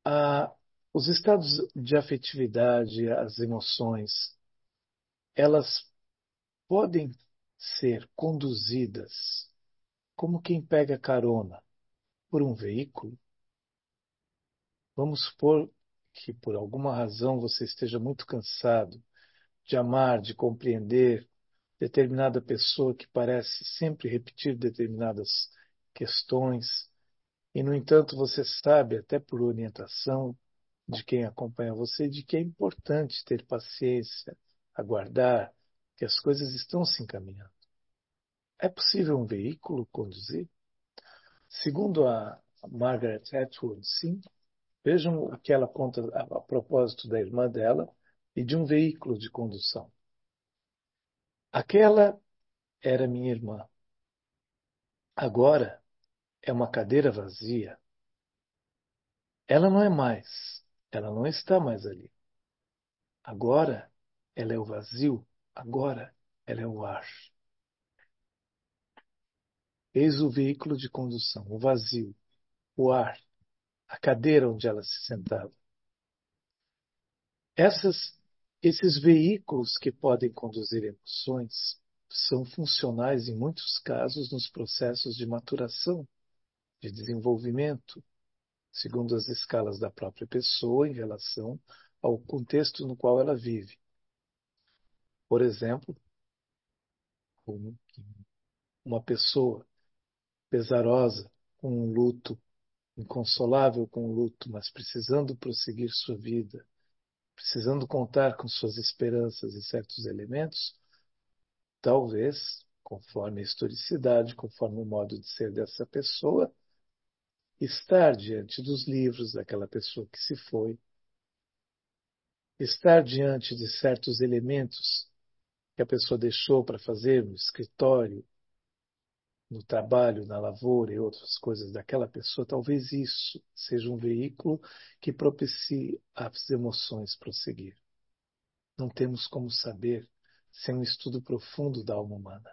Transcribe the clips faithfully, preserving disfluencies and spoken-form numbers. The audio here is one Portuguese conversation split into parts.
A- os estados de afetividade, as emoções, elas podem ser conduzidas como quem pega carona por um veículo. Vamos supor que por alguma razão você esteja muito cansado de amar, de compreender determinada pessoa que parece sempre repetir determinadas questões, e, no entanto, você sabe, até por orientação de quem acompanha você, de que é importante ter paciência, aguardar, que as coisas estão se encaminhando. É possível um veículo conduzir? Segundo a Margaret Atwood, sim. Vejam o que ela conta a, a propósito da irmã dela e de um veículo de condução. Aquela era minha irmã. Agora é uma cadeira vazia. Ela não é mais. Ela não está mais ali. Agora ela é o vazio. Agora ela é o ar. Eis o veículo de condução, o vazio, o ar, a cadeira onde ela se sentava. Essas, esses veículos que podem conduzir emoções são funcionais, em muitos casos, nos processos de maturação, de desenvolvimento, segundo as escalas da própria pessoa em relação ao contexto no qual ela vive. Por exemplo, uma pessoa pesarosa, com um luto, inconsolável com o luto, mas precisando prosseguir sua vida, precisando contar com suas esperanças e certos elementos, talvez, conforme a historicidade, conforme o modo de ser dessa pessoa, estar diante dos livros daquela pessoa que se foi, estar diante de certos elementos que a pessoa deixou para fazer no escritório, no trabalho, na lavoura e outras coisas daquela pessoa, talvez isso seja um veículo que propicie as emoções prosseguir. Não temos como saber sem um estudo profundo da alma humana.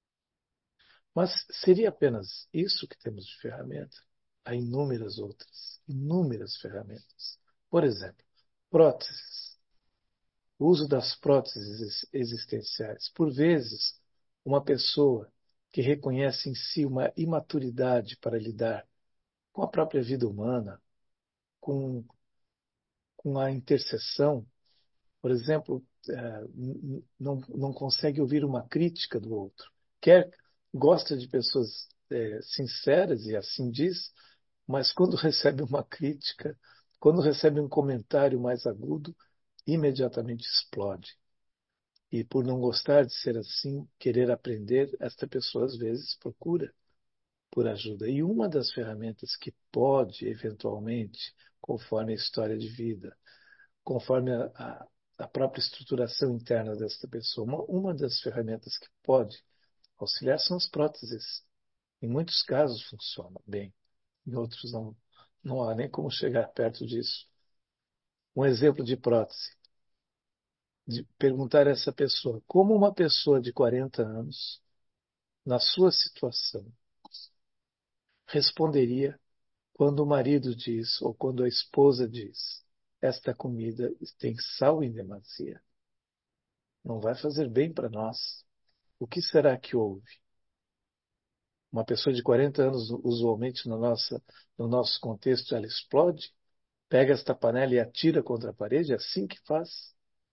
Mas seria apenas isso que temos de ferramenta? Há inúmeras outras, inúmeras ferramentas. Por exemplo, próteses. O uso das próteses existenciais. Por vezes, uma pessoa que reconhece em si uma imaturidade para lidar com a própria vida humana, com, com a intercessão, por exemplo, eh, não, não consegue ouvir uma crítica do outro. Quer, gosta de pessoas eh, sinceras e assim diz, mas quando recebe uma crítica, quando recebe um comentário mais agudo, imediatamente explode. E por não gostar de ser assim, querer aprender, esta pessoa às vezes procura por ajuda. E uma das ferramentas que pode, eventualmente, conforme a história de vida, conforme a, a, a própria estruturação interna desta pessoa, uma, uma das ferramentas que pode auxiliar são as próteses. Em muitos casos funciona bem, em outros não, não há nem como chegar perto disso. Um exemplo de prótese, de perguntar a essa pessoa, como uma pessoa de quarenta anos, na sua situação, responderia quando o marido diz, ou quando a esposa diz, esta comida tem sal em demasia, não vai fazer bem para nós. O que será que houve? Uma pessoa de quarenta anos, usualmente no nosso, no nosso contexto, ela explode, pega esta panela e atira contra a parede, é assim que faz.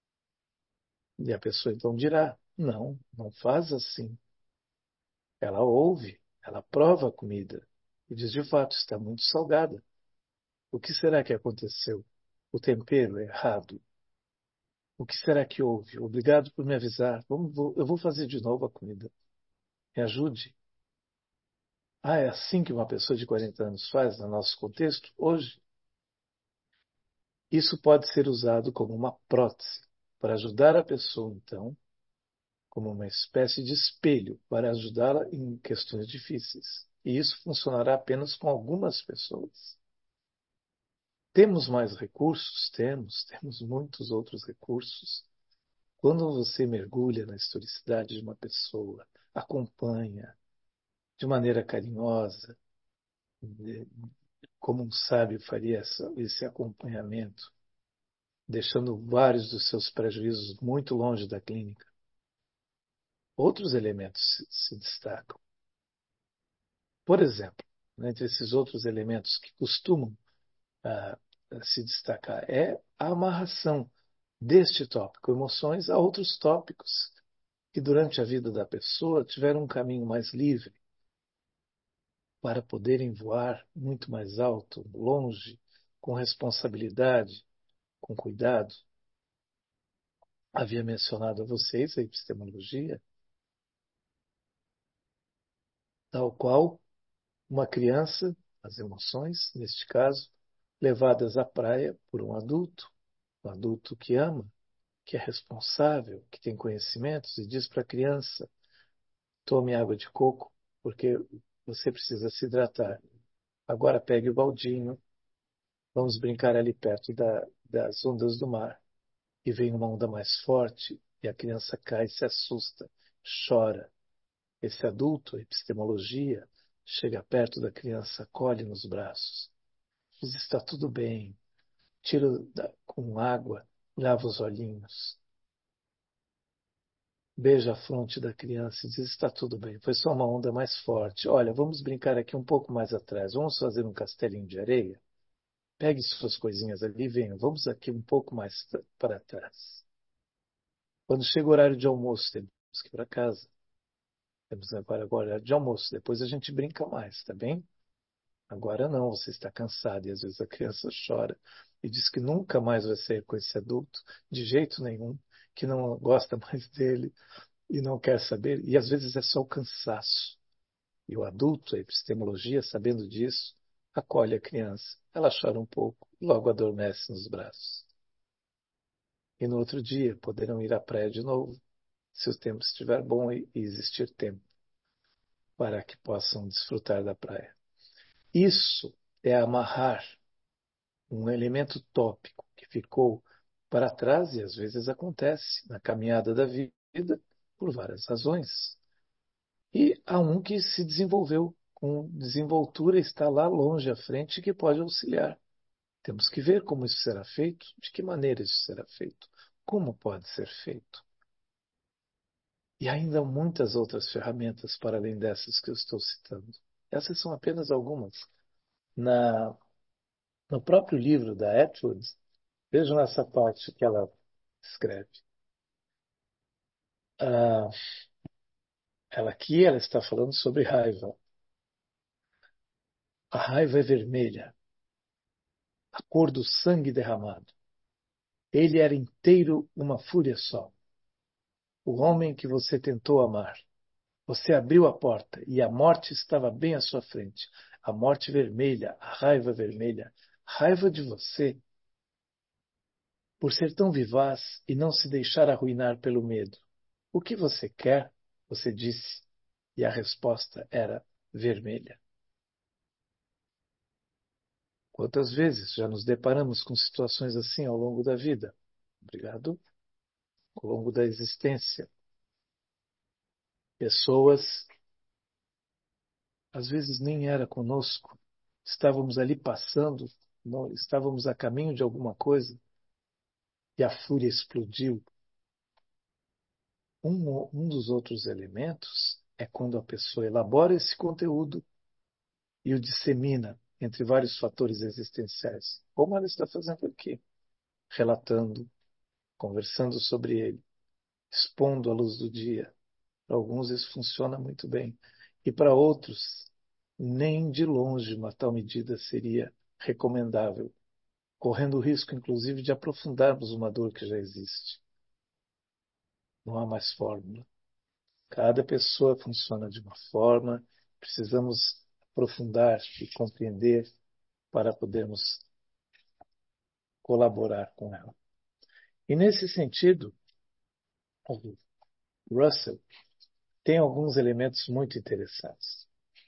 E a pessoa então dirá: não, não faz assim. Ela ouve, ela prova a comida e diz: de fato, está muito salgada. O que será que aconteceu? O tempero é errado. O que será que houve? Obrigado por me avisar. Vamos, vou, eu vou fazer de novo a comida. Me ajude. Ah, é assim que uma pessoa de quarenta anos faz no nosso contexto hoje? Isso pode ser usado como uma prótese para ajudar a pessoa, então, como uma espécie de espelho para ajudá-la em questões difíceis. E isso funcionará apenas com algumas pessoas. Temos mais recursos? Temos, temos muitos outros recursos. Quando você mergulha na historicidade de uma pessoa, acompanha de maneira carinhosa, como um sábio faria essa, esse acompanhamento, deixando vários dos seus prejuízos muito longe da clínica. Outros elementos se, se destacam. Por exemplo, entre esses outros elementos que costumam ah, se destacar é a amarração deste tópico, emoções, a outros tópicos que durante a vida da pessoa tiveram um caminho mais livre para poderem voar muito mais alto, longe, com responsabilidade, com cuidado. Havia mencionado a vocês a epistemologia, tal qual uma criança, as emoções, neste caso, levadas à praia por um adulto, um adulto que ama, que é responsável, que tem conhecimentos e diz para a criança: tome água de coco, porque você precisa se hidratar. Agora pegue o baldinho, vamos brincar ali perto da, das ondas do mar. E vem uma onda mais forte e a criança cai, se assusta, chora. Esse adulto, a epistemologia, chega perto da criança, acolhe nos braços. Diz: está tudo bem. Tira da, com água, lava os olhinhos. Beija a fronte da criança e diz: está tudo bem. Foi só uma onda mais forte. Olha, vamos brincar aqui um pouco mais atrás. Vamos fazer um castelinho de areia? Pegue suas coisinhas ali e venha. Vamos aqui um pouco mais para trás. Quando chega o horário de almoço, temos que ir para casa. Temos agora o horário de almoço. Depois a gente brinca mais, tá bem? Agora não, você está cansado. E às vezes a criança chora e diz que nunca mais vai sair com esse adulto, de jeito nenhum, que não gosta mais dele e não quer saber. E às vezes é só o cansaço. E o adulto, a epistemologia, sabendo disso, acolhe a criança. Ela chora um pouco e logo adormece nos braços. E no outro dia poderão ir à praia de novo, se o tempo estiver bom e existir tempo para que possam desfrutar da praia. Isso é amarrar um elemento tópico que ficou para trás e às vezes acontece na caminhada da vida por várias razões. E há um que se desenvolveu com desenvoltura, está lá longe à frente, que pode auxiliar. Temos que ver como isso será feito, de que maneira isso será feito, como pode ser feito. E ainda há muitas outras ferramentas para além dessas que eu estou citando. Essas são apenas algumas. Na, no próprio livro da Atwood, vejam essa parte que ela escreve. Ah, ela aqui ela está falando sobre raiva. A raiva é vermelha, a cor do sangue derramado. Ele era inteiro uma fúria só. O homem que você tentou amar. Você abriu a porta e a morte estava bem à sua frente. A morte vermelha, a raiva vermelha. Raiva de você por ser tão vivaz e não se deixar arruinar pelo medo. O que você quer? Você disse. E a resposta era vermelha. Quantas vezes já nos deparamos com situações assim ao longo da vida? Obrigado. Ao longo da existência. Pessoas, às vezes nem era conosco. Estávamos ali passando, não, estávamos a caminho de alguma coisa e a fúria explodiu. Um, um dos outros elementos é quando a pessoa elabora esse conteúdo e o dissemina entre vários fatores existenciais, como ela está fazendo aqui, relatando, conversando sobre ele, expondo à luz do dia. Para alguns isso funciona muito bem, e para outros, nem de longe uma tal medida seria recomendável, correndo o risco, inclusive, de aprofundarmos uma dor que já existe. Não há mais fórmula. Cada pessoa funciona de uma forma, precisamos aprofundar e compreender para podermos colaborar com ela. E nesse sentido, o Russell tem alguns elementos muito interessantes.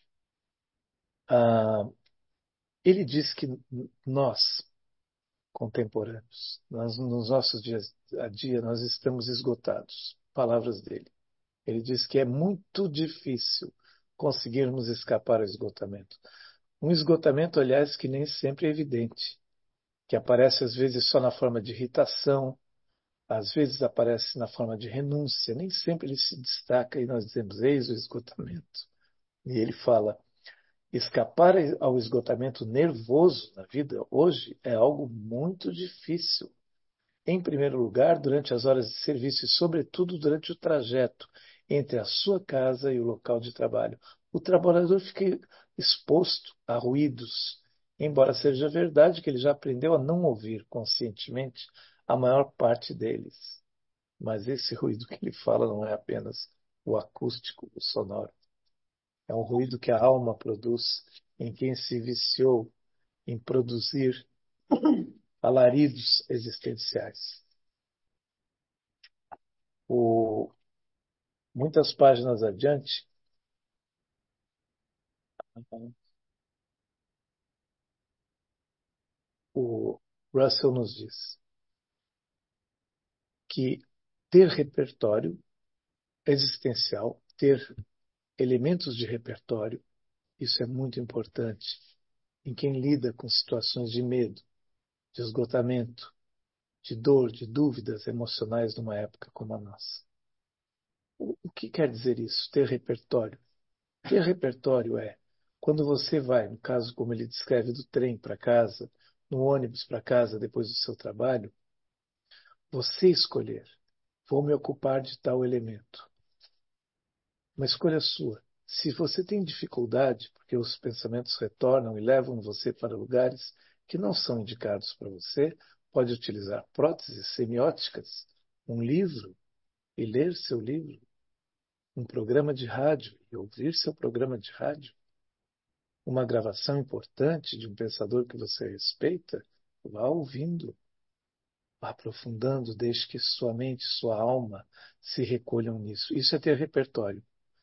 Ah, ele diz que nós, contemporâneos, nós, nos nossos dias a dia, nós estamos esgotados. Palavras dele. Ele diz que é muito difícil conseguirmos escapar ao esgotamento. Um esgotamento, aliás, que nem sempre é evidente, que aparece às vezes só na forma de irritação, às vezes aparece na forma de renúncia, nem sempre ele se destaca e nós dizemos, eis o esgotamento. E ele fala, escapar ao esgotamento nervoso na vida hoje é algo muito difícil. Em primeiro lugar, durante as horas de serviço e, sobretudo, durante o trajeto entre a sua casa e o local de trabalho. O trabalhador fica exposto a ruídos, embora seja verdade que ele já aprendeu a não ouvir conscientemente a maior parte deles. Mas esse ruído que ele fala não é apenas o acústico, o sonoro. É um ruído que a alma produz em quem se viciou em produzir alaridos existenciais. O, muitas páginas adiante, o Russell nos diz que ter repertório existencial, ter elementos de repertório, isso é muito importante em quem lida com situações de medo, de esgotamento, de dor, de dúvidas emocionais numa época como a nossa. O, o que quer dizer isso? Ter repertório. Ter repertório é quando você vai, no caso como ele descreve, do trem para casa, no ônibus para casa depois do seu trabalho, você escolher, vou me ocupar de tal elemento. Uma escolha sua. Se você tem dificuldade, porque os pensamentos retornam e levam você para lugares que não são indicados para você, pode utilizar próteses semióticas, um livro e ler seu livro, um programa de rádio e ouvir seu programa de rádio, uma gravação importante de um pensador que você respeita, vá ouvindo, vá aprofundando, deixe que sua mente, sua alma se recolham nisso. Isso é ter repertório.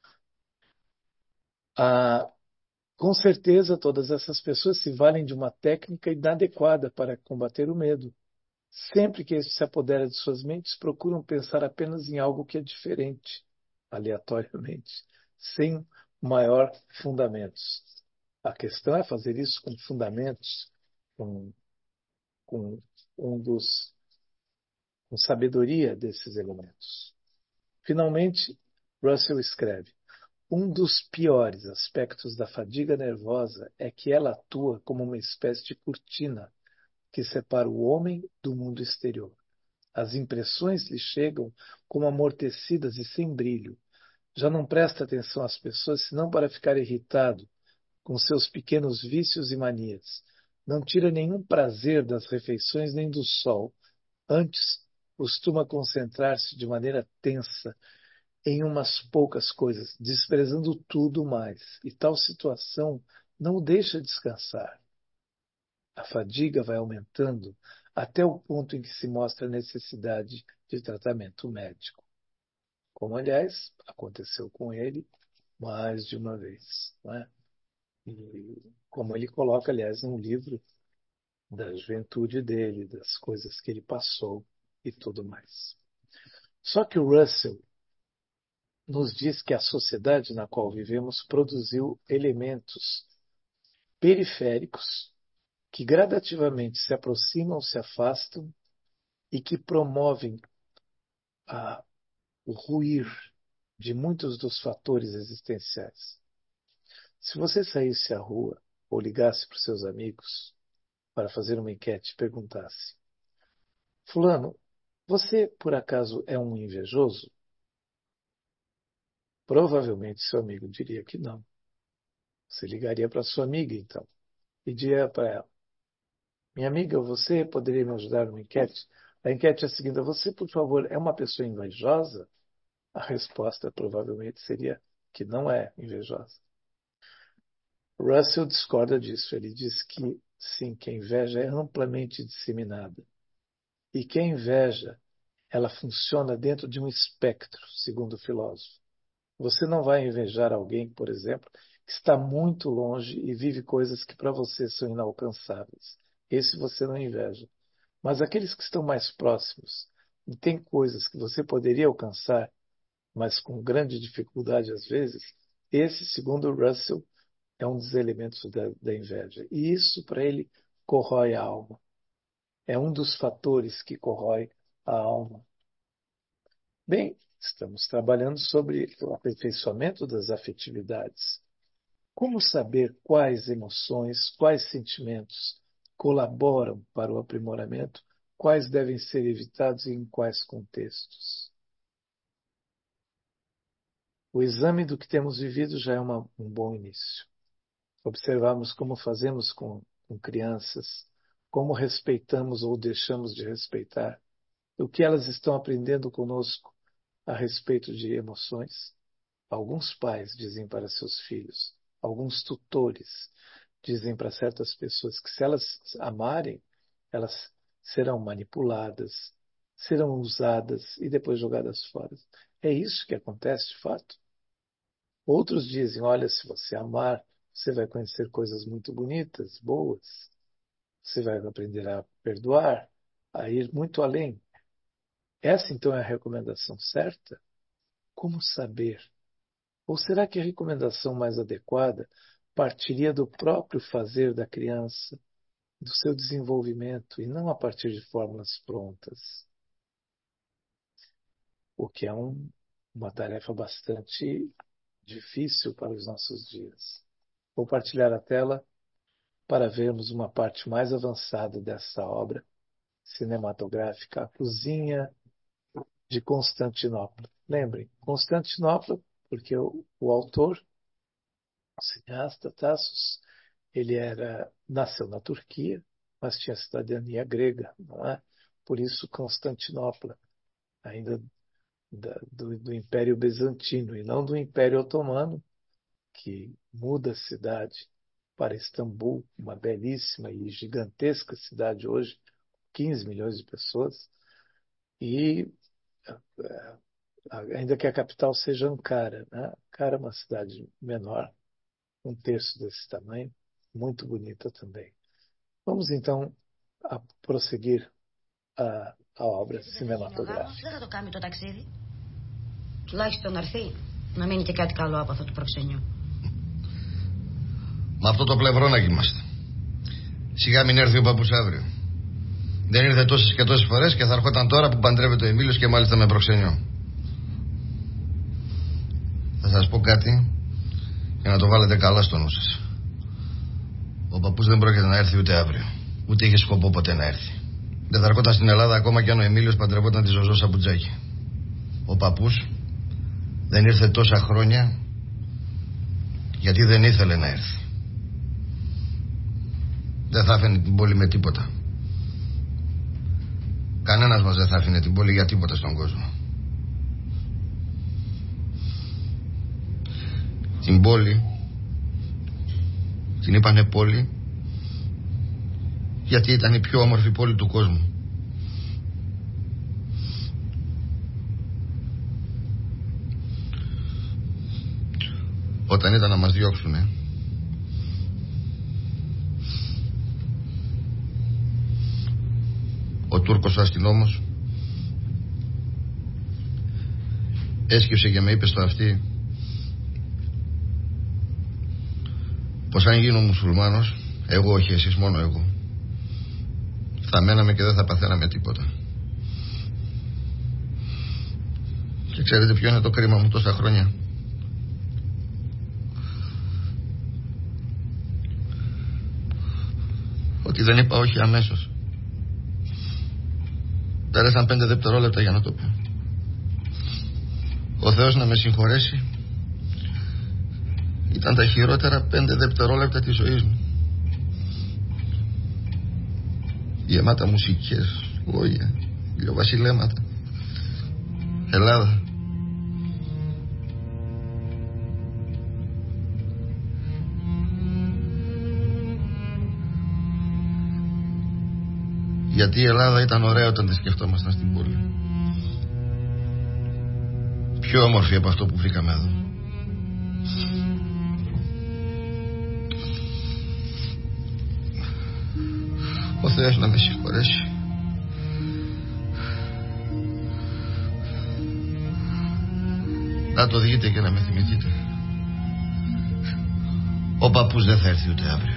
Ah, com certeza, todas essas pessoas se valem de uma técnica inadequada para combater o medo. Sempre que este se apodera de suas mentes, procuram pensar apenas em algo que é diferente, aleatoriamente, sem maior fundamentos. A questão é fazer isso com fundamentos, com, com um dos, com sabedoria desses elementos. Finalmente, Russell escreve: um dos piores aspectos da fadiga nervosa é que ela atua como uma espécie de cortina que separa o homem do mundo exterior. As impressões lhe chegam como amortecidas e sem brilho. Já não presta atenção às pessoas senão para ficar irritado com seus pequenos vícios e manias. Não tira nenhum prazer das refeições nem do sol. Antes, costuma concentrar-se de maneira tensa em umas poucas coisas, desprezando tudo mais. E tal situação não o deixa descansar. A fadiga vai aumentando até o ponto em que se mostra a necessidade de tratamento médico. Como, aliás, aconteceu com ele mais de uma vez. Não é? E como ele coloca, aliás, num livro da juventude dele, das coisas que ele passou e tudo mais. Só que o Russell nos diz que a sociedade na qual vivemos produziu elementos periféricos que gradativamente se aproximam, se afastam e que promovem a, o ruir de muitos dos fatores existenciais. Se você saísse à rua ou ligasse para os seus amigos para fazer uma enquete e perguntasse: Fulano, você por acaso é um invejoso? Provavelmente seu amigo diria que não. Você ligaria para sua amiga então e diria para ela: minha amiga, você poderia me ajudar numa enquete? A enquete é a seguinte: você, por favor, é uma pessoa invejosa? A resposta provavelmente seria que não é invejosa. Russell discorda disso. Ele diz que sim, que a inveja é amplamente disseminada e que a inveja ela funciona dentro de um espectro, segundo o filósofo. Você não vai invejar alguém, por exemplo, que está muito longe e vive coisas que para você são inalcançáveis. Esse você não inveja. Mas aqueles que estão mais próximos e têm coisas que você poderia alcançar, mas com grande dificuldade às vezes, esse, segundo Russell, é um dos elementos da, da inveja. E isso, para ele, corrói a alma. É um dos fatores que corrói a alma. Bem, estamos trabalhando sobre o aperfeiçoamento das afetividades. Como saber quais emoções, quais sentimentos colaboram para o aprimoramento, quais devem ser evitados e em quais contextos? O exame do que temos vivido já é uma, um bom início. Observarmos como fazemos com, com crianças, como respeitamos ou deixamos de respeitar, o que elas estão aprendendo conosco a respeito de emoções. Alguns pais dizem para seus filhos, alguns tutores dizem para certas pessoas que se elas amarem, elas serão manipuladas, serão usadas e depois jogadas fora. É isso que acontece de fato? Outros dizem, olha, se você amar, você vai conhecer coisas muito bonitas, boas. Você vai aprender a perdoar, a ir muito além. Essa então é a recomendação certa? Como saber? Ou será que a recomendação mais adequada partiria do próprio fazer da criança, do seu desenvolvimento, e não a partir de fórmulas prontas? O que é um, uma tarefa bastante difícil para os nossos dias. Vou partilhar a tela para vermos uma parte mais avançada dessa obra cinematográfica, A Cozinha de Constantinopla. Lembrem, Constantinopla, porque o, o autor, o cineasta Tassos, ele era, nasceu na Turquia, mas tinha cidadania grega, não é? Por isso Constantinopla, ainda da, do, do Império Bizantino, e não do Império Otomano, que muda a cidade para Istambul, uma belíssima e gigantesca cidade hoje, quinze milhões de pessoas, e ainda que a capital seja Ankara, né? Ankara é uma cidade menor, um terço desse tamanho, muito bonita também. Vamos então a prosseguir a, a obra cinematográfica. Δεν θα το κάνει το ταξίδι. Τουλάχιστον να έρθει. Να μείνει και κάτι καλό από αυτό το προξενιό. Με αυτό το πλευρό να κοιμάστε. Σιγά μην έρθει ο παππούς αύριο. Δεν ήρθε τόσες και τόσες φορές και θα ερχόταν τώρα που παντρεύεται ο Εμίλιος και μάλιστα με προξενιό. Θα σας πω κάτι για να το βάλετε καλά στο νου σας. Ο παππούς δεν πρόκειται να έρθει ούτε αύριο. Ούτε είχε σκοπό ποτέ να έρθει. Δεν θα ερχόταν στην Ελλάδα ακόμα κι αν ο Εμίλιος παντρευόταν τη Ζωζό Σαμπουτζάκη. Ο παππούς δεν ήρθε τόσα χρόνια γιατί δεν ήθελε να έρθει. Δεν θα άφηνε την πόλη με τίποτα. Κανένας μας δεν θα άφηνε την πόλη για τίποτα στον κόσμο. Την πόλη την είπανε πόλη γιατί ήταν η πιο όμορφη πόλη του κόσμου. Όταν ήταν να μας διώξουνε, ο Τούρκος αστυνόμος έσκυψε και με είπε στο αυτί πως αν γίνω μουσουλμάνος, εγώ όχι εσείς, μόνο εγώ, θα μέναμε και δεν θα παθαίναμε τίποτα. Και ξέρετε ποιο είναι το κρίμα μου τόσα χρόνια? Ότι δεν είπα όχι αμέσως. Πέρασαν πέντε δευτερόλεπτα για να το πω. Ο Θεός να με συγχωρέσει, ήταν τα χειρότερα πέντε δευτερόλεπτα της ζωής μου. Γεμάτα μουσικές, λόγια, ηλιοβασιλέματα. Ελλάδα. Γιατί η Ελλάδα ήταν ωραία όταν τη σκεφτόμασταν στην πόλη. Πιο όμορφη από αυτό που βρήκαμε εδώ. Ο Θεός να με συγχωρέσει. Να το δείτε και να με θυμηθείτε. Ο παππούς δεν θα έρθει ούτε αύριο.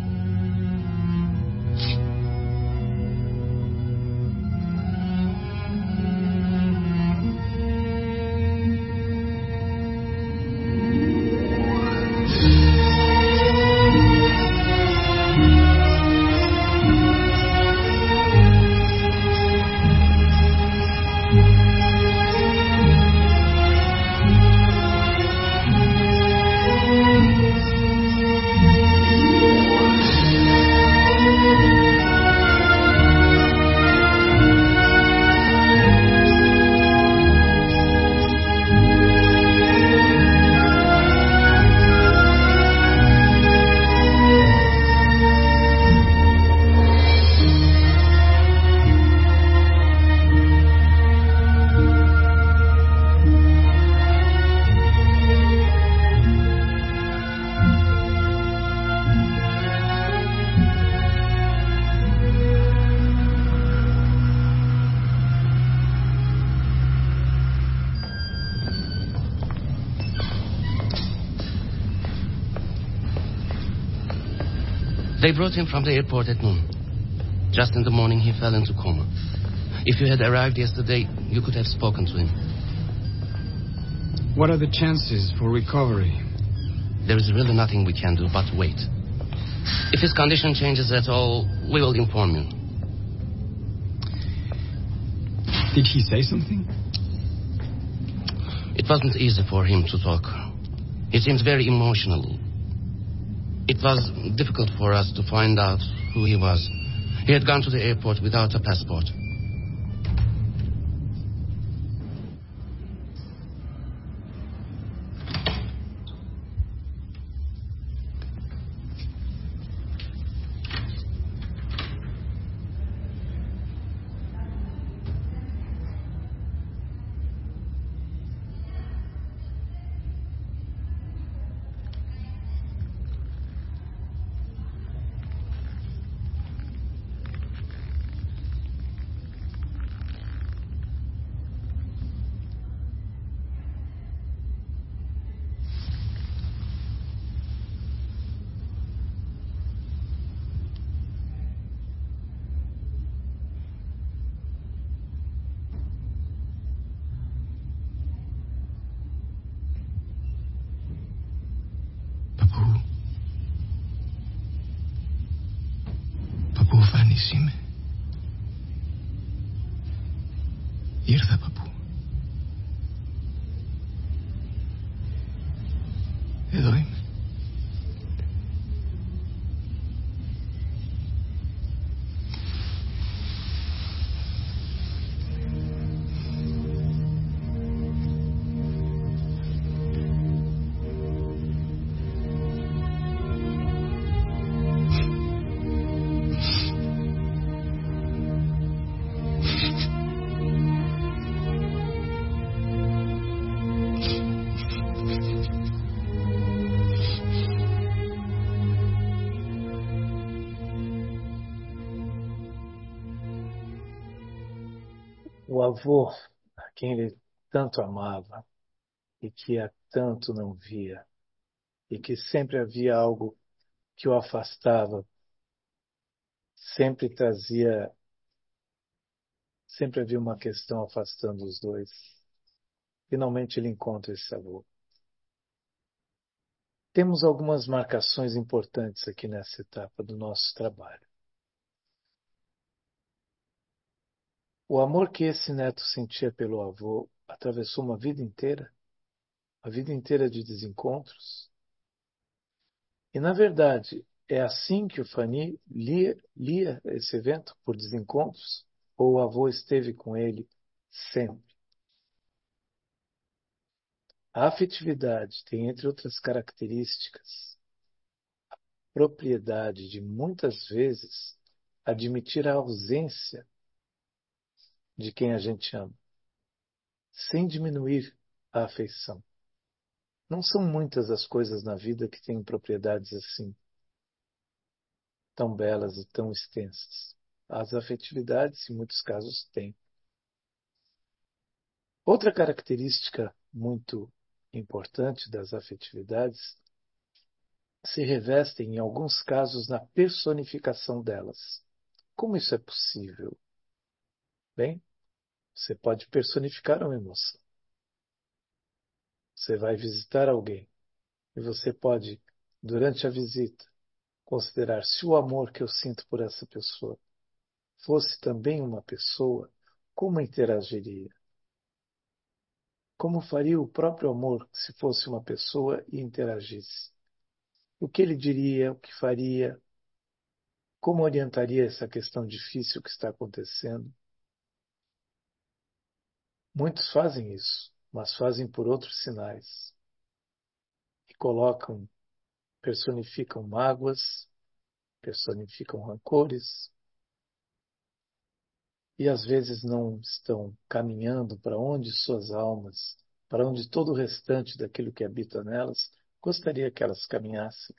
They brought him from the airport at noon. Just in the morning, he fell into coma. If you had arrived yesterday, you could have spoken to him. What are the chances for recovery? There is really nothing we can do but wait. If his condition changes at all, we will inform you. Did he say something? It wasn't easy for him to talk. He seems very emotional. It was difficult for us to find out who he was. He had gone to the airport without a passport. Παππού, Φάνης είμαι. Ήρθα, παππού. Εδώ είμαι. O avô, a quem ele tanto amava e que há tanto não via, e que sempre havia algo que o afastava, sempre trazia, sempre havia uma questão afastando os dois. Finalmente ele encontra esse avô. Temos algumas marcações importantes aqui nessa etapa do nosso trabalho. O amor que esse neto sentia pelo avô atravessou uma vida inteira, uma vida inteira de desencontros. E, na verdade, é assim que o Fanny lia, lia esse evento, por desencontros, ou o avô esteve com ele sempre? A afetividade tem, entre outras características, a propriedade de, muitas vezes, admitir a ausência de quem a gente ama, sem diminuir a afeição. Não são muitas as coisas na vida que têm propriedades assim, tão belas e tão extensas. As afetividades, em muitos casos, têm. Outra característica muito importante das afetividades se revestem, em alguns casos, na personificação delas. Como isso é possível? Bem, você pode personificar uma emoção. Você vai visitar alguém e você pode, durante a visita, considerar se o amor que eu sinto por essa pessoa fosse também uma pessoa, como interagiria? Como faria o próprio amor se fosse uma pessoa e interagisse? O que ele diria, o que faria, como orientaria essa questão difícil que está acontecendo? Muitos fazem isso, mas fazem por outros sinais. E colocam, personificam mágoas, personificam rancores, e às vezes não estão caminhando para onde suas almas, para onde todo o restante daquilo que habita nelas, gostaria que elas caminhassem.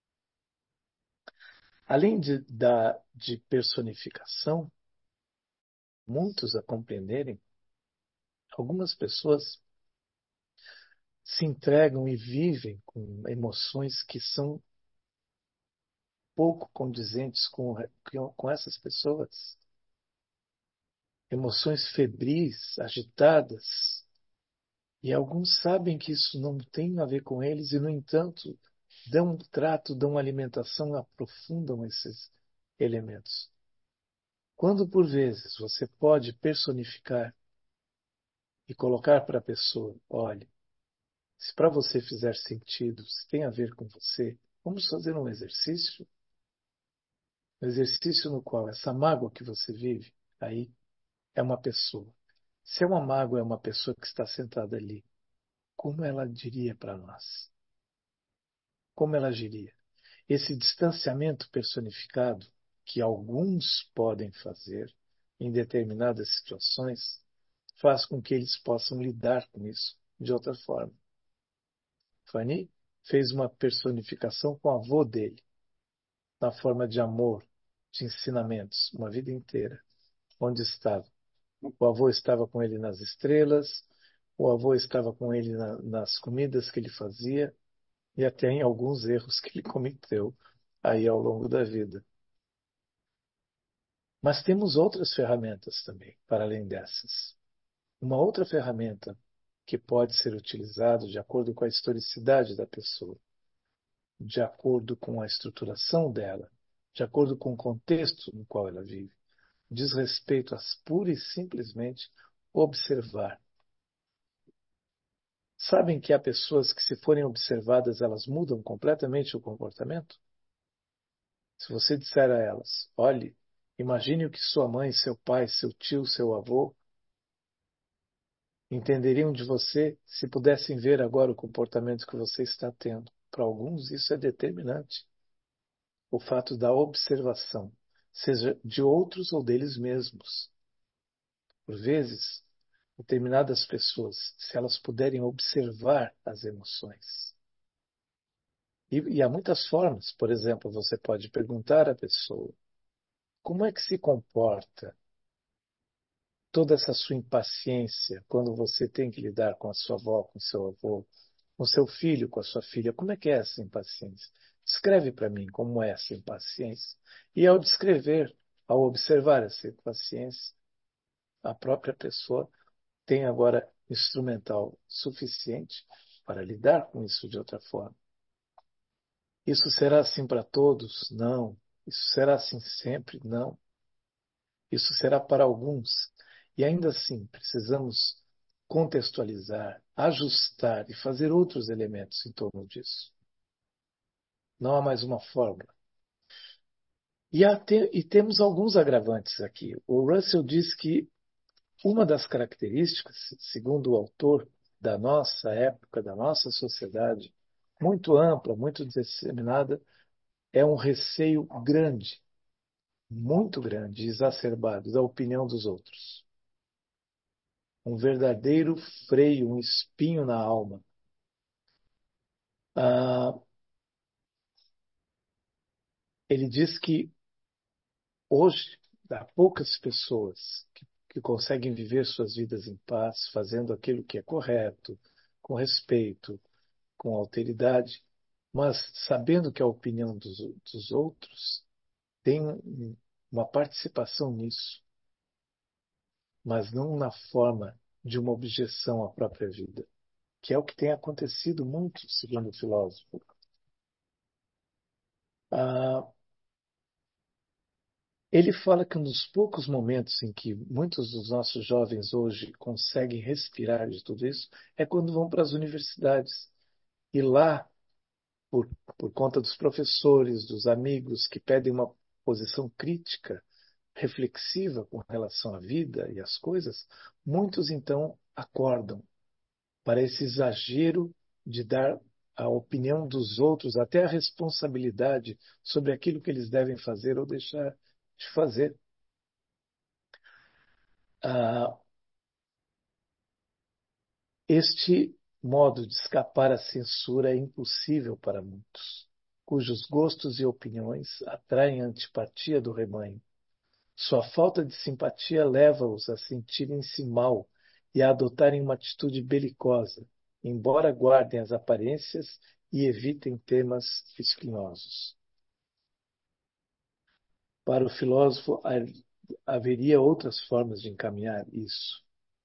Além de, da, de personificação, muitos a compreenderem, algumas pessoas se entregam e vivem com emoções que são pouco condizentes com, com essas pessoas. Emoções febris, agitadas. E alguns sabem que isso não tem a ver com eles e, no entanto, dão um trato, dão alimentação, aprofundam esses elementos. Quando, por vezes, você pode personificar e colocar para a pessoa, olha, se para você fizer sentido, se tem a ver com você, vamos fazer um exercício? Um exercício no qual essa mágoa que você vive, aí, é uma pessoa. Se é uma mágoa, é uma pessoa que está sentada ali. Como ela diria para nós? Como ela agiria? Esse distanciamento personificado, que alguns podem fazer em determinadas situações, faz com que eles possam lidar com isso de outra forma. Fanny fez uma personificação com o avô dele, na forma de amor, de ensinamentos, uma vida inteira, onde estava. O avô estava com ele nas estrelas, o avô estava com ele na, nas comidas que ele fazia e até em alguns erros que ele cometeu aí ao longo da vida. Mas temos outras ferramentas também, para além dessas. Uma outra ferramenta que pode ser utilizada de acordo com a historicidade da pessoa, de acordo com a estruturação dela, de acordo com o contexto no qual ela vive, diz respeito a pura e simplesmente observar. Sabem que há pessoas que, se forem observadas, elas mudam completamente o comportamento? Se você disser a elas, olhe, imagine o que sua mãe, seu pai, seu tio, seu avô entenderiam de você se pudessem ver agora o comportamento que você está tendo. Para alguns, isso é determinante. O fato da observação, seja de outros ou deles mesmos. Por vezes, determinadas pessoas, se elas puderem observar as emoções. E, e há muitas formas. Por exemplo, você pode perguntar à pessoa, como é que se comporta toda essa sua impaciência quando você tem que lidar com a sua avó, com o seu avô, com o seu filho, com a sua filha? Como é que é essa impaciência? Descreve para mim como é essa impaciência. E ao descrever, ao observar essa impaciência, a própria pessoa tem agora instrumental suficiente para lidar com isso de outra forma. Isso será assim para todos? Não. Isso será assim sempre? Não. Isso será para alguns. E ainda assim, precisamos contextualizar, ajustar e fazer outros elementos em torno disso. Não há mais uma fórmula. E, há te, e temos alguns agravantes aqui. O Russell diz que uma das características, segundo o autor, da nossa época, da nossa sociedade, muito ampla, muito disseminada, é um receio grande, muito grande, exacerbado da opinião dos outros. Um verdadeiro freio, um espinho na alma. Ah, ele diz que hoje há poucas pessoas que, que conseguem viver suas vidas em paz, fazendo aquilo que é correto, com respeito, com alteridade, mas sabendo que a opinião dos, dos outros tem um- uma participação nisso, mas não na forma de uma objeção à própria vida, que é o que tem acontecido muito, segundo o filósofo. Ah, ele fala que um dos poucos momentos em que muitos dos nossos jovens hoje conseguem respirar de tudo isso é quando vão para as universidades. E lá, por, por conta dos professores, dos amigos que pedem uma posição crítica, reflexiva com relação à vida e às coisas, muitos então acordam para esse exagero de dar a opinião dos outros, até a responsabilidade sobre aquilo que eles devem fazer ou deixar de fazer. Ah, este modo de escapar à censura é impossível para muitos, cujos gostos e opiniões atraem a antipatia do rebanho. Sua falta de simpatia leva-os a sentirem-se mal e a adotarem uma atitude belicosa, embora guardem as aparências e evitem temas espinhosos. Para o filósofo, haveria outras formas de encaminhar isso.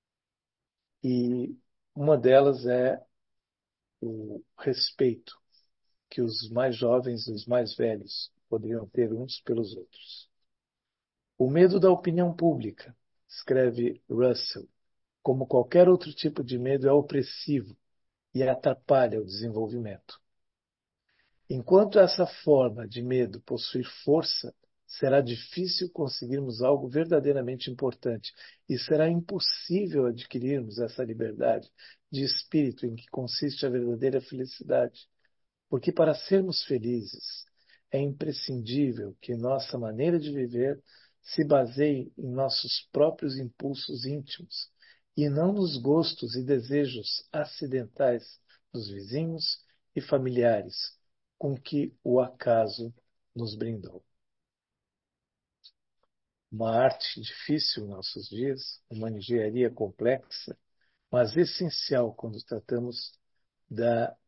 E uma delas é o respeito que os mais jovens e os mais velhos poderiam ter uns pelos outros. O medo da opinião pública, escreve Russell, como qualquer outro tipo de medo, é opressivo e atrapalha o desenvolvimento. Enquanto essa forma de medo possuir força, será difícil conseguirmos algo verdadeiramente importante e será impossível adquirirmos essa liberdade de espírito em que consiste a verdadeira felicidade. Porque para sermos felizes, é imprescindível que nossa maneira de viver se baseie em nossos próprios impulsos íntimos e não nos gostos e desejos acidentais dos vizinhos e familiares com que o acaso nos brindou. Uma arte difícil em nossos dias, uma engenharia complexa, mas essencial quando tratamos da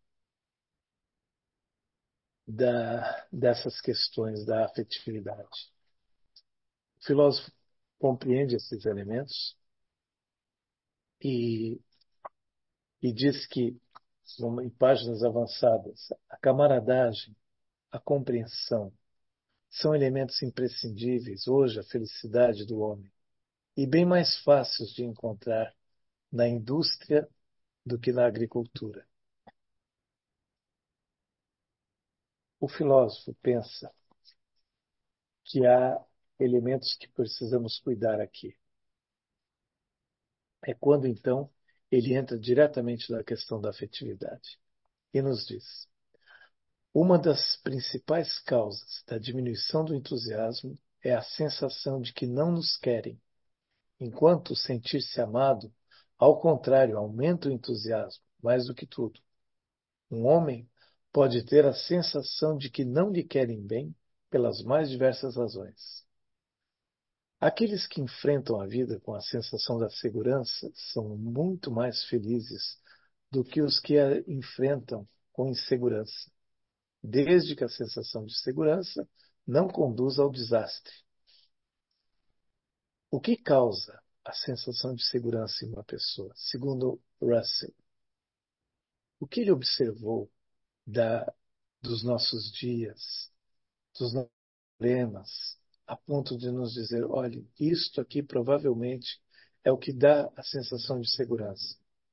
Da, dessas questões da afetividade. O filósofo compreende esses elementos e, e diz que, em páginas avançadas, a camaradagem, a compreensão, são elementos imprescindíveis hoje à felicidade do homem e bem mais fáceis de encontrar na indústria do que na agricultura. O filósofo pensa que há elementos que precisamos cuidar aqui. É quando, então, ele entra diretamente na questão da afetividade e nos diz: uma das principais causas da diminuição do entusiasmo é a sensação de que não nos querem, enquanto sentir-se amado, ao contrário, aumenta o entusiasmo, mais do que tudo. Um homem pode ter a sensação de que não lhe querem bem pelas mais diversas razões. Aqueles que enfrentam a vida com a sensação da segurança são muito mais felizes do que os que a enfrentam com insegurança, desde que a sensação de segurança não conduza ao desastre. O que causa a sensação de segurança em uma pessoa? Segundo Russell, o que ele observou da, dos nossos dias, dos nossos problemas, a ponto de nos dizer, olha, isto aqui provavelmente é o que dá a sensação de segurança.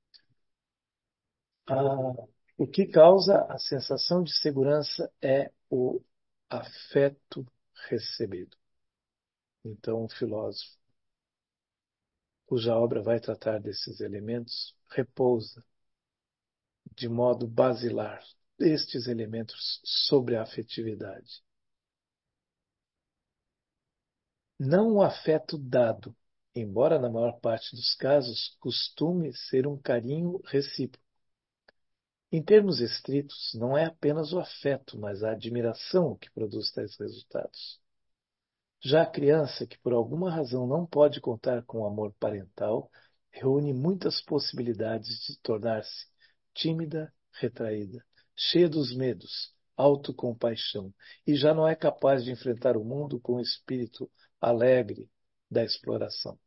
Ah, o que causa a sensação de segurança é o afeto recebido. Então, o filósofo, cuja obra vai tratar desses elementos, repousa de modo basilar estes elementos sobre a afetividade. Não o afeto dado, embora na maior parte dos casos costume ser um carinho recíproco. Em termos estritos, não é apenas o afeto, mas a admiração que produz tais resultados. Já a criança que por alguma razão não pode contar com o amor parental, reúne muitas possibilidades de tornar-se tímida, retraída, cheia dos medos, autocompaixão e já não é capaz de enfrentar o mundo com o espírito alegre da exploração.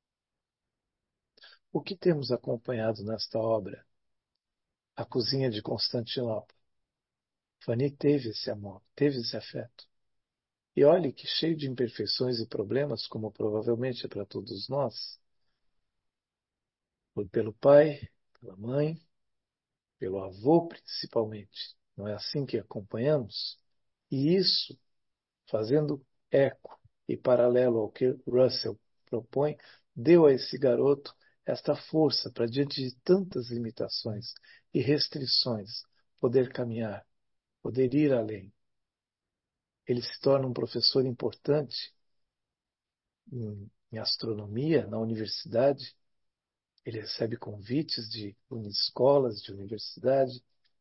O que temos acompanhado nesta obra? A Cozinha de Constantinopla. Fanny teve esse amor, teve esse afeto. E olhe que cheio de imperfeições e problemas, como provavelmente é para todos nós, foi pelo pai, pela mãe, pelo avô principalmente. Não é assim que acompanhamos? E isso, fazendo eco e paralelo ao que Russell propõe, deu a esse garoto esta força para, diante de tantas limitações e restrições, poder caminhar, poder ir além. Ele se torna um professor importante em, em astronomia na universidade. Ele recebe convites de escolas, de universidade.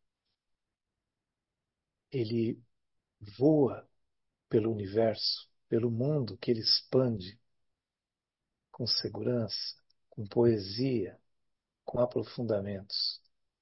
Ele voa pelo universo, pelo mundo que ele expande com segurança, com poesia, com aprofundamentos.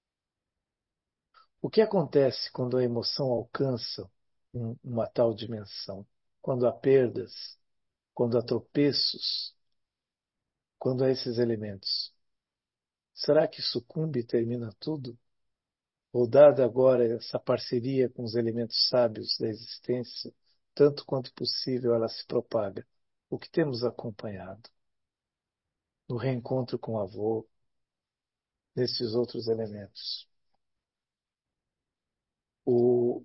O que acontece quando a emoção alcança um, uma tal dimensão? Quando há perdas, quando há tropeços, quando há esses elementos? Será que sucumbe e termina tudo? Ou, dada agora essa parceria com os elementos sábios da existência, tanto quanto possível ela se propaga? O que temos acompanhado? No reencontro com o avô, nesses outros elementos. O,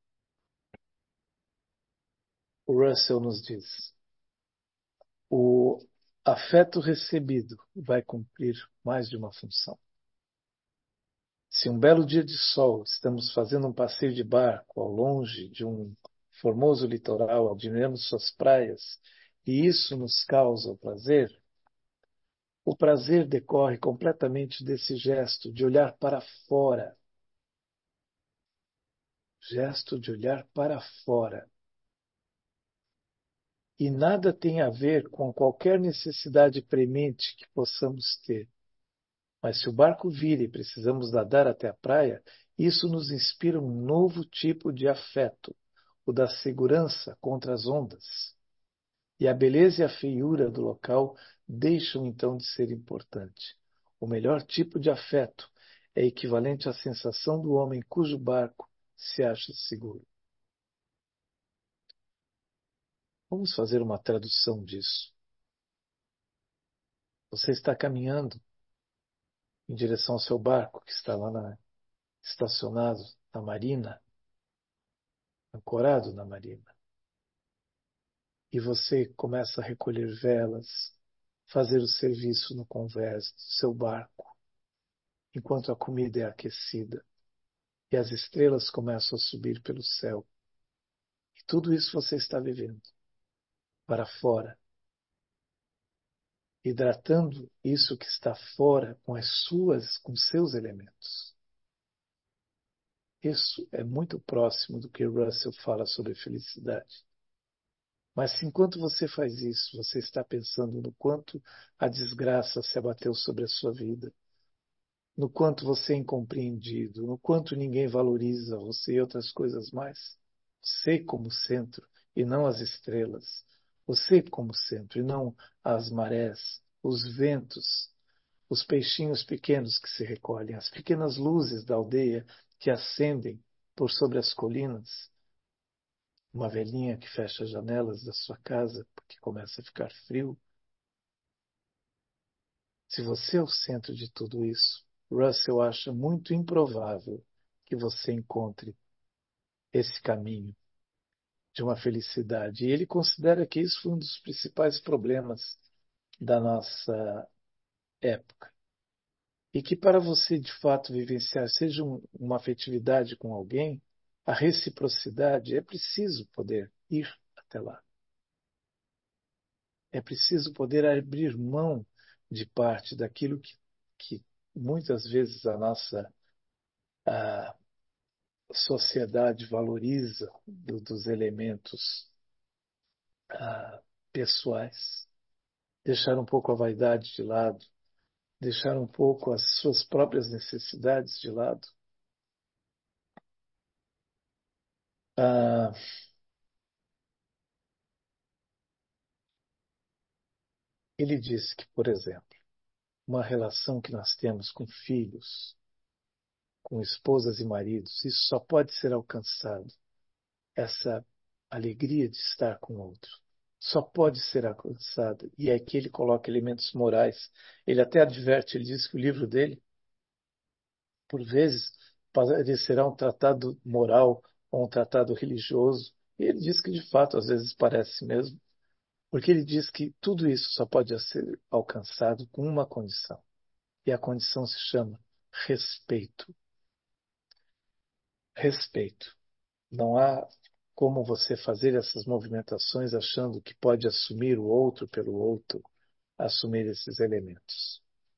o Russell nos diz: o afeto recebido vai cumprir mais de uma função. Se um belo dia de sol estamos fazendo um passeio de barco ao longe de um formoso litoral, admirando suas praias, e isso nos causa o prazer, o prazer decorre completamente desse gesto de olhar para fora. Gesto de olhar para fora. E nada tem a ver com qualquer necessidade premente que possamos ter. Mas se o barco vira e precisamos nadar até a praia, isso nos inspira um novo tipo de afeto, o da segurança contra as ondas. E a beleza e a feiura do local deixam então de ser importante. O melhor tipo de afeto é equivalente à sensação do homem cujo barco se acha seguro. Vamos fazer uma tradução disso. Você está caminhando em direção ao seu barco, que está lá na, estacionado na marina, ancorado na marina. E você começa a recolher velas, fazer o serviço no convés do seu barco, enquanto a comida é aquecida e as estrelas começam a subir pelo céu. E tudo isso você está vivendo para fora, hidratando isso que está fora com as suas, com seus elementos. Isso é muito próximo do que Russell fala sobre felicidade. Mas enquanto você faz isso, você está pensando no quanto a desgraça se abateu sobre a sua vida, no quanto você é incompreendido, no quanto ninguém valoriza você e outras coisas mais. Você como centro e não as estrelas. Você como centro e não as marés, os ventos, os peixinhos pequenos que se recolhem, as pequenas luzes da aldeia que acendem por sobre as colinas. Uma velhinha que fecha as janelas da sua casa porque começa a ficar frio. Se você é o centro de tudo isso, Russell acha muito improvável que você encontre esse caminho de uma felicidade. E ele considera que isso foi um dos principais problemas da nossa época. E que para você, de fato, vivenciar, seja um, uma afetividade com alguém, a reciprocidade, é preciso poder ir até lá. É preciso poder abrir mão de parte daquilo que, que muitas vezes a nossa a sociedade valoriza do, dos elementos a, pessoais. Deixar um pouco a vaidade de lado, deixar um pouco as suas próprias necessidades de lado. Ah, ele disse que, por exemplo, uma relação que nós temos com filhos, com esposas e maridos, isso só pode ser alcançado, essa alegria de estar com o outro. Só pode ser alcançada. E é que ele coloca elementos morais. Ele até adverte, ele diz que o livro dele, por vezes, parecerá um tratado moral ou um tratado religioso. E ele diz que, de fato, às vezes parece mesmo. Porque ele diz que tudo isso só pode ser alcançado com uma condição. E a condição se chama respeito. Respeito. Não há como você fazer essas movimentações achando que pode assumir o outro pelo outro, assumir esses elementos.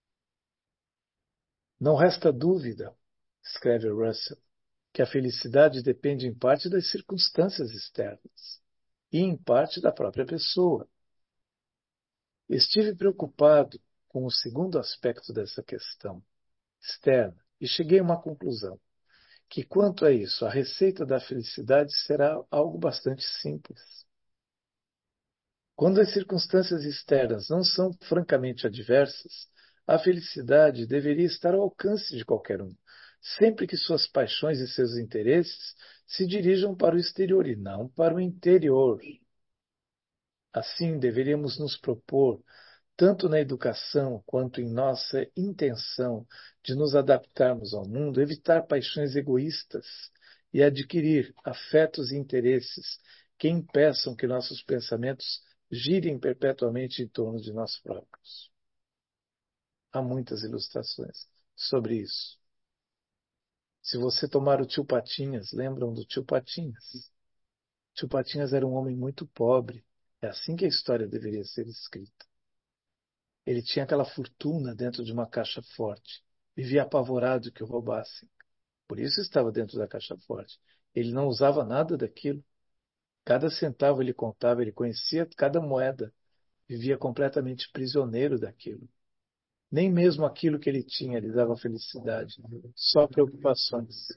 Não resta dúvida, escreve Russell, que a felicidade depende em parte das circunstâncias externas e em parte da própria pessoa. Estive preocupado com o segundo aspecto dessa questão, externa, e cheguei a uma conclusão, que quanto a isso, a receita da felicidade será algo bastante simples. Quando as circunstâncias externas não são francamente adversas, a felicidade deveria estar ao alcance de qualquer um, sempre que suas paixões e seus interesses se dirijam para o exterior e não para o interior. Assim, deveríamos nos propor, tanto na educação quanto em nossa intenção de nos adaptarmos ao mundo, evitar paixões egoístas e adquirir afetos e interesses que impeçam que nossos pensamentos girem perpetuamente em torno de nós próprios. Há muitas ilustrações sobre isso. Se você tomar o tio Patinhas, lembram do tio Patinhas? Tio Patinhas era um homem muito pobre. É assim que a história deveria ser escrita. Ele tinha aquela fortuna dentro de uma caixa forte. Vivia apavorado que o roubassem. Por isso estava dentro da caixa forte. Ele não usava nada daquilo. Cada centavo ele contava, ele conhecia cada moeda. Vivia completamente prisioneiro daquilo. Nem mesmo aquilo que ele tinha lhe dava felicidade. Só preocupações.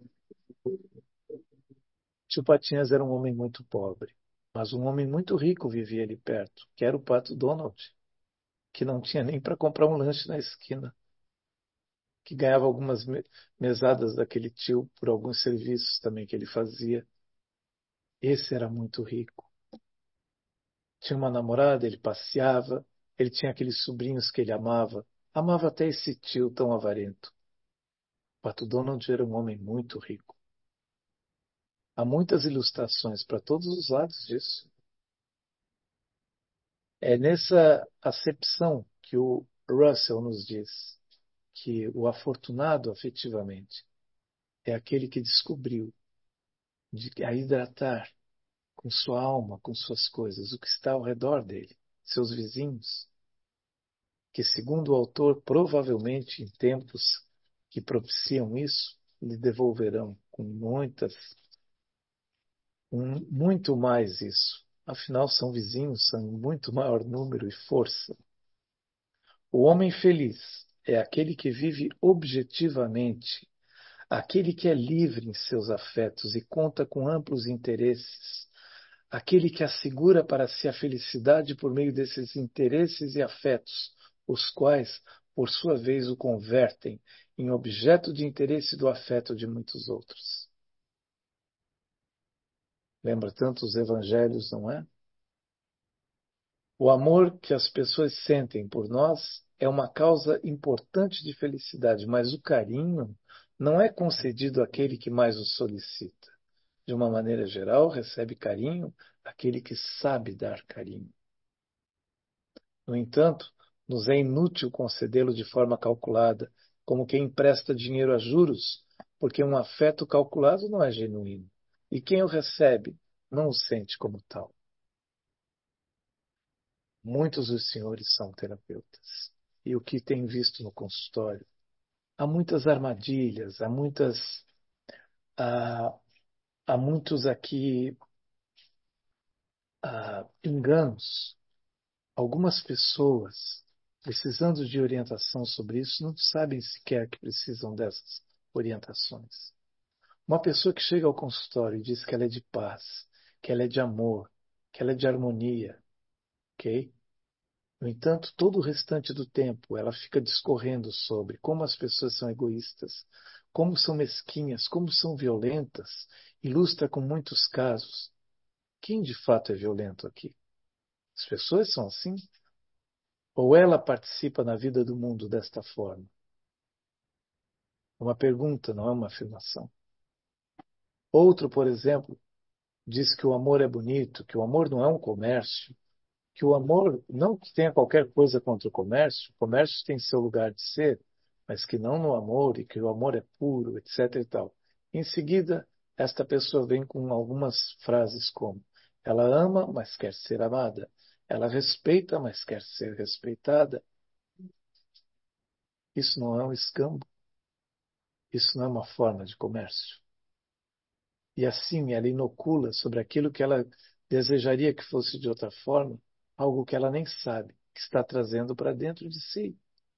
Tio Patinhas era um homem muito pobre. Mas um homem muito rico vivia ali perto, que era o Pato Donald, que não tinha nem para comprar um lanche na esquina, que ganhava algumas mesadas daquele tio por alguns serviços também que ele fazia. Esse era muito rico. Tinha uma namorada, ele passeava, ele tinha aqueles sobrinhos que ele amava. Amava até esse tio tão avarento. Pato Donald era um homem muito rico. Há muitas ilustrações para todos os lados disso. É nessa acepção que o Russell nos diz que o afortunado afetivamente é aquele que descobriu de, a hidratar com sua alma, com suas coisas, o que está ao redor dele, seus vizinhos, que, segundo o autor, provavelmente em tempos que propiciam isso, lhe devolverão com muitas, um, muito mais isso. Afinal, são vizinhos, são em muito maior número e força. O homem feliz é aquele que vive objetivamente, aquele que é livre em seus afetos e conta com amplos interesses, aquele que assegura para si a felicidade por meio desses interesses e afetos, os quais, por sua vez, o convertem em objeto de interesse do afeto de muitos outros. Lembra tanto os evangelhos, não é? O amor que as pessoas sentem por nós é uma causa importante de felicidade, mas o carinho não é concedido àquele que mais o solicita. De uma maneira geral, recebe carinho aquele que sabe dar carinho. No entanto, nos é inútil concedê-lo de forma calculada, como quem empresta dinheiro a juros, porque um afeto calculado não é genuíno, e quem o recebe não o sente como tal. Muitos dos senhores são terapeutas, e o que tem visto no consultório, há muitas armadilhas, há muitas, há, há muitos aqui há enganos. Algumas pessoas, precisando de orientação sobre isso, não sabem sequer que precisam dessas orientações. Uma pessoa que chega ao consultório e diz que ela é de paz, que ela é de amor, que ela é de harmonia, ok? No entanto, todo o restante do tempo ela fica discorrendo sobre como as pessoas são egoístas, como são mesquinhas, como são violentas, ilustra com muitos casos. Quem de fato é violento aqui? As pessoas são assim? Ou ela participa na vida do mundo desta forma? É uma pergunta, não é uma afirmação. Outro, por exemplo, diz que o amor é bonito, que o amor não é um comércio, que o amor, não que tenha qualquer coisa contra o comércio, o comércio tem seu lugar de ser, mas que não no amor, e que o amor é puro, etc e tal. Em seguida, esta pessoa vem com algumas frases como: ela ama, mas quer ser amada. Ela respeita, mas quer ser respeitada. Isso não é um escambo. Isso não é uma forma de comércio. E assim ela inocula sobre aquilo que ela desejaria que fosse de outra forma, algo que ela nem sabe, que está trazendo para dentro de si.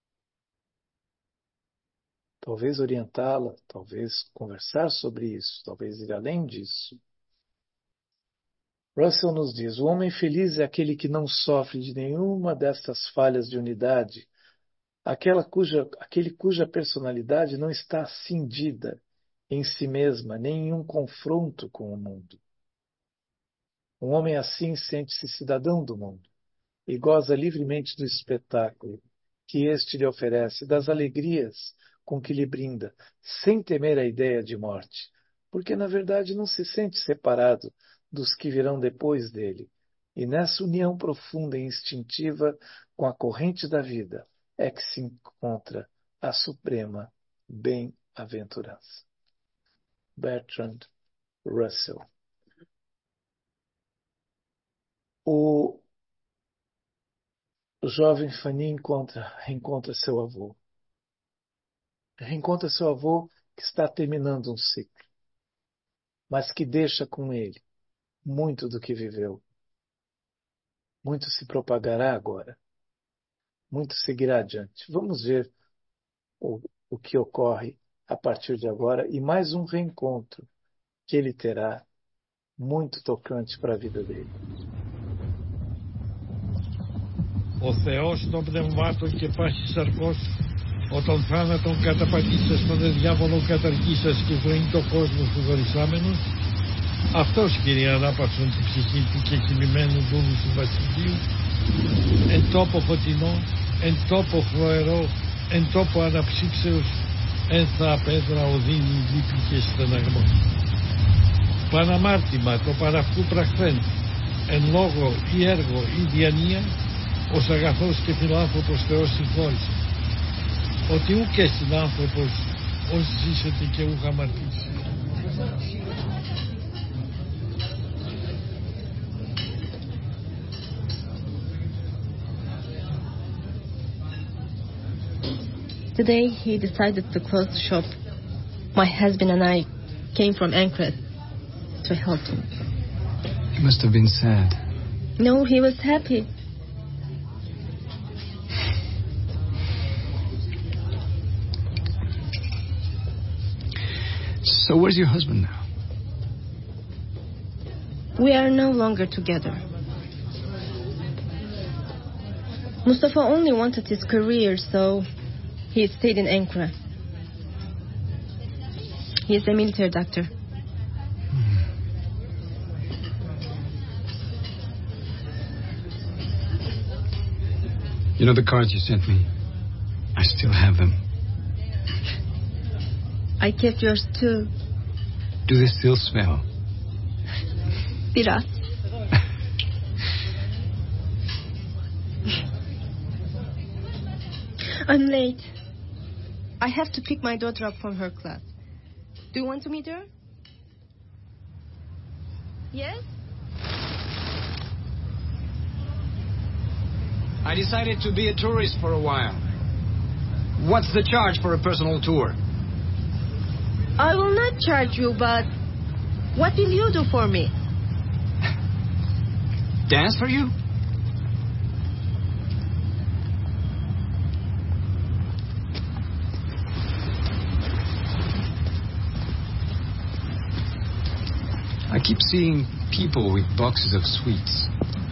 Talvez orientá-la, talvez conversar sobre isso, talvez ir além disso. Russell nos diz: o homem feliz é aquele que não sofre de nenhuma destas falhas de unidade, aquela cuja, aquele cuja personalidade não está cindida em si mesma, nem em um confronto com o mundo. Um homem assim sente-se cidadão do mundo e goza livremente do espetáculo que este lhe oferece, das alegrias com que lhe brinda, sem temer a ideia de morte, porque na verdade não se sente separado dos que virão depois dele, e nessa união profunda e instintiva com a corrente da vida é que se encontra a suprema bem-aventurança. Bertrand Russell. O O jovem Fanny encontra, reencontra seu avô. Reencontra seu avô que está terminando um ciclo, mas que deixa com ele muito do que viveu. Muito se propagará agora. Muito seguirá adiante. Vamos ver o, o que ocorre a partir de agora e mais um reencontro que ele terá muito tocante para a vida dele. Ο Θεός των πνευμάτων και πάσης σαρκός, όταν θάνατον καταπατήσας τον διάβολο καταργήσας και ζωήν το κόσμο σου δορισάμενος, αυτός Κύριε ανάπαυσον την ψυχή του και κοιμημένου δούλου του βασιλείου, εν τόπο φωτεινό, εν τόπο φροερό, εν τόπο αναψύξεως, εν θα απέδρα οδύνη λύπη και στεναγμό. Παναμάρτημα το παραυτού πραχθέν, εν λόγο ή έργο ή διανία, ως αγαθός και φιλάνθρωπος Θεός συγχώρησε, ότι ουκ έσυν άνθρωπος ως ζήσεται και ουκ αμαρτήσει. Today he decided to close the shop. My husband and I came from Ankara to help him. He must have been sad. No, he was happy. So where's your husband now? We are no longer together. Mustafa only wanted his career, so he stayed in Ankara. He is a military doctor. Hmm. You know the cards you sent me? I still have them. I kept yours too. Do they still smell? Biraz. I'm late. I have to pick my daughter up from her class. Do you want to meet her? Yes? I decided to be a tourist for a while. What's the charge for a personal tour? I will not charge you, but what will you do for me? Dance for you? keep seeing people with boxes of sweets.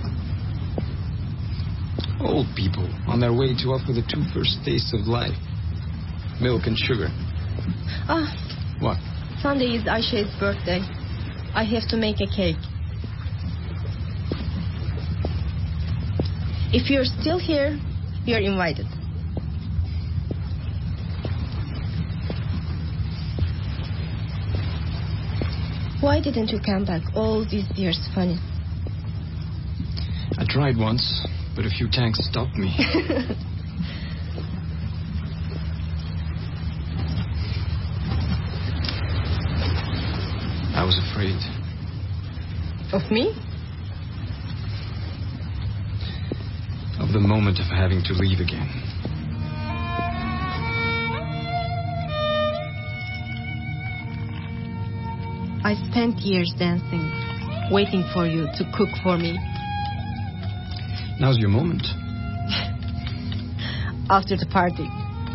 Old people on their way to offer the two first tastes of life. Milk and sugar. Ah. What? Sunday is Ayşe's birthday. I have to make a cake. If you're still here, you're invited. Why didn't you come back all these years, Fanny? I tried once, but a few tanks stopped me. I was afraid. Of me? Of the moment of having to leave again. I spent years dancing, waiting for you to cook for me. Now's your moment. After the party.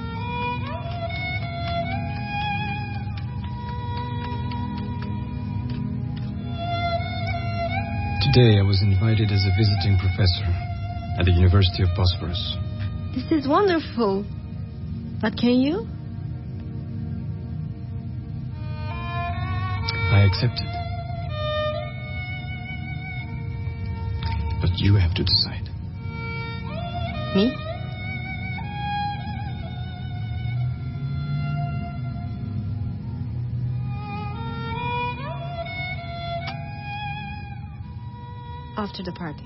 Today I was invited as a visiting professor at the University of Bosphorus. This is wonderful. But can you? I accepted. But you have to decide. Me? After the party.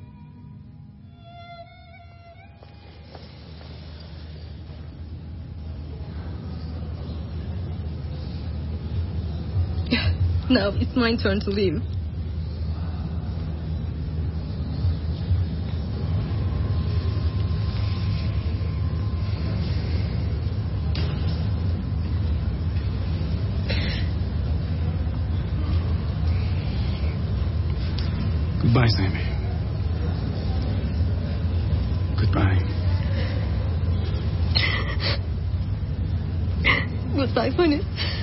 Now it's my turn to leave. Goodbye, Sammy. Goodbye. Goodbye, Fanny.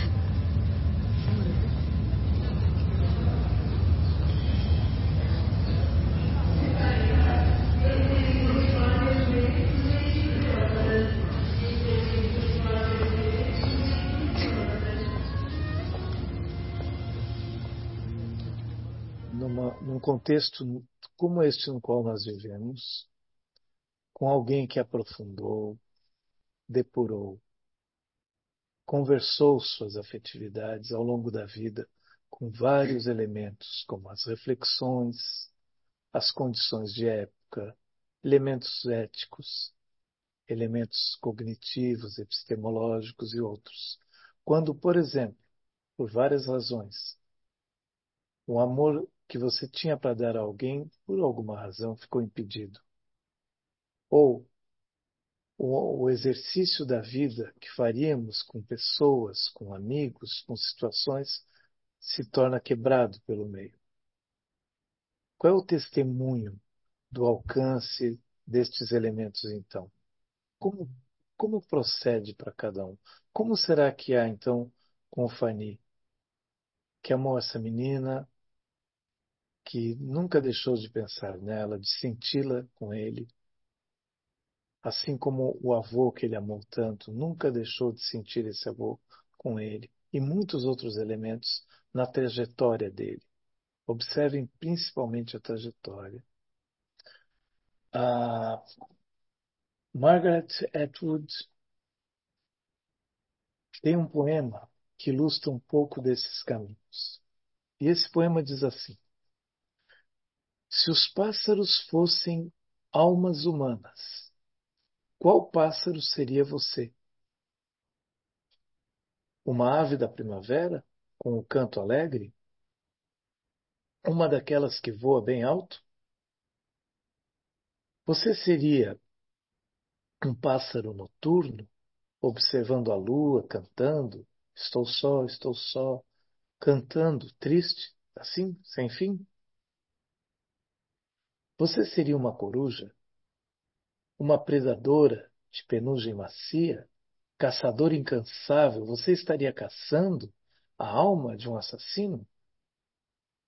Numa, num contexto como este no qual nós vivemos, com alguém que aprofundou, depurou, conversou suas afetividades ao longo da vida com vários elementos, como as reflexões, as condições de época, elementos éticos, elementos cognitivos, epistemológicos e outros. Quando, por exemplo, por várias razões, o amor que você tinha para dar a alguém, por alguma razão, ficou impedido. Ou o, o exercício da vida que faríamos com pessoas, com amigos, com situações, se torna quebrado pelo meio. Qual é o testemunho do alcance destes elementos, então? Como, como procede para cada um? Como será que há, então, com o Fanny, que amou essa menina, que nunca deixou de pensar nela, de senti-la com ele, assim como o avô que ele amou tanto, nunca deixou de sentir esse avô com ele, e muitos outros elementos na trajetória dele. Observem principalmente a trajetória. A Margaret Atwood tem um poema que ilustra um pouco desses caminhos. E esse poema diz assim: se os pássaros fossem almas humanas, qual pássaro seria você? Uma ave da primavera, com o canto alegre? Uma daquelas que voa bem alto? Você seria um pássaro noturno, observando a lua, cantando, estou só, estou só, cantando, triste, assim, sem fim? Você seria uma coruja, uma predadora de penugem macia, caçador incansável? Você estaria caçando a alma de um assassino?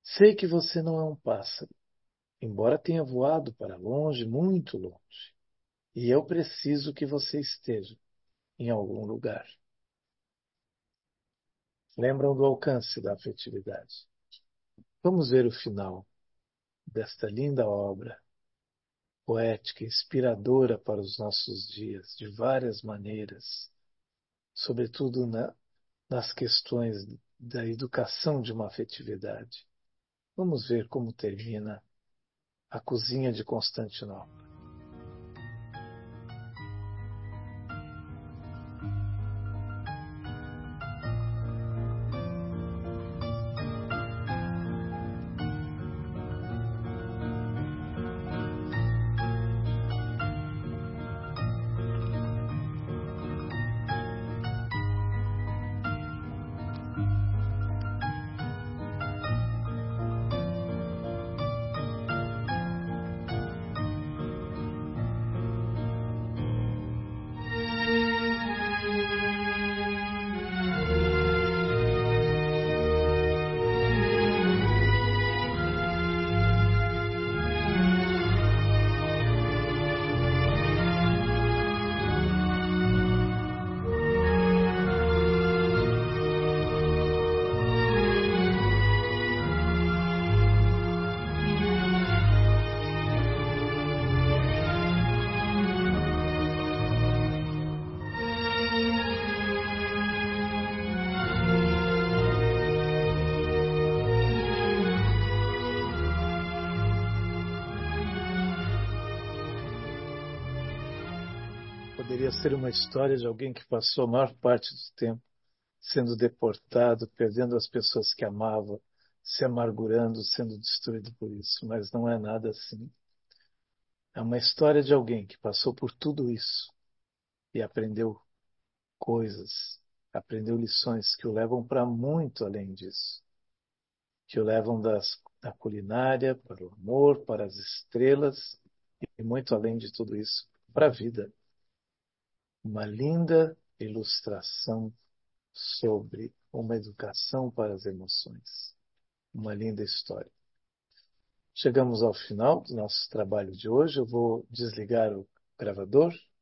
Sei que você não é um pássaro, embora tenha voado para longe, muito longe. E eu preciso que você esteja em algum lugar. Lembram do alcance da afetividade. Vamos ver o final desta linda obra, poética, inspiradora para os nossos dias, de várias maneiras, sobretudo na, nas questões da educação de uma afetividade. Vamos ver como termina A Cozinha de Constantinopla. Poderia ser uma história de alguém que passou a maior parte do tempo sendo deportado, perdendo as pessoas que amava, se amargurando, sendo destruído por isso. Mas não é nada assim. É uma história de alguém que passou por tudo isso e aprendeu coisas, aprendeu lições que o levam para muito além disso, que o levam das, da culinária para o amor, para as estrelas e muito além de tudo isso, para a vida. Uma linda ilustração sobre uma educação para as emoções. Uma linda história. Chegamos ao final do nosso trabalho de hoje. Eu vou desligar o gravador